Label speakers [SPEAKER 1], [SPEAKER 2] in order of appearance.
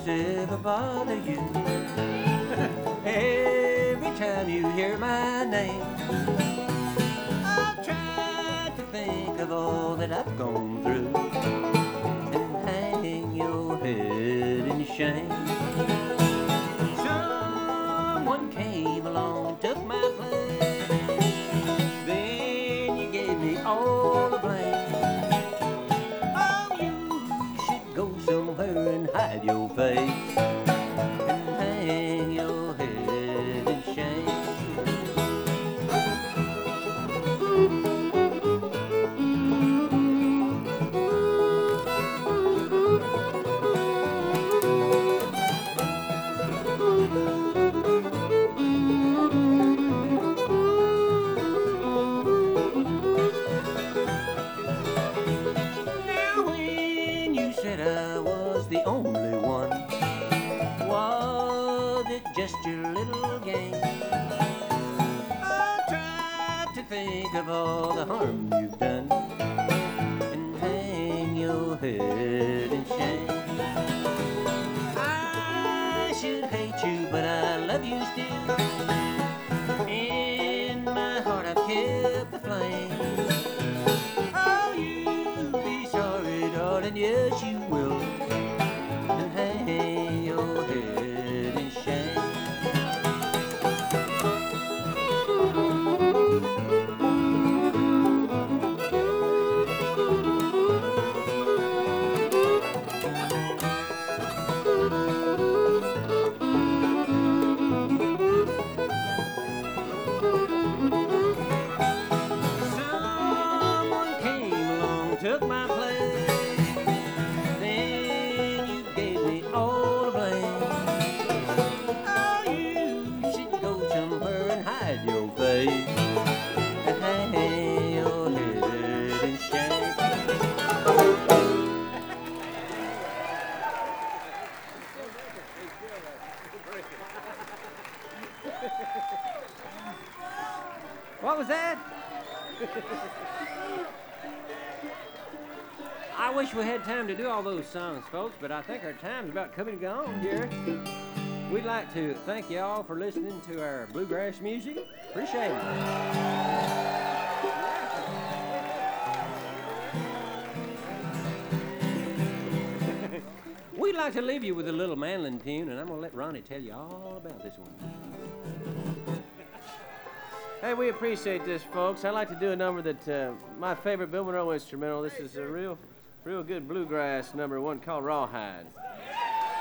[SPEAKER 1] to ever bother you. Every time you hear my name, I've tried to think of all that I've gone through and hang your head in shame. Someone came along, took my place, then you gave me all the blame. Oh, you should go somewhere and hide your face and hang your head in shame. Now when you said I was the only one, was it just your little game? I tried to think of all the harm you've done and hang your head in shame. I should hate you, but I love you still. In my heart I've kept the flame. Oh, you'll be sorry, darling, yes you will, and hang your head in shame. Someone came along, took my place, then you gave me all the blame. Oh, you should go somewhere and hide your face and hang your head in shame. What was that? I wish we had time to do all those songs, folks, but I think our time's about coming and gone here. We'd like to thank you all for listening to our bluegrass music. Appreciate it. We'd like to leave you with a little mandolin tune, and I'm going to let Ronnie tell you all about this one.
[SPEAKER 2] Hey, we appreciate this, folks. I like to do a number that my favorite Bill Monroe instrumental. This is a real good bluegrass number, one called Rawhide.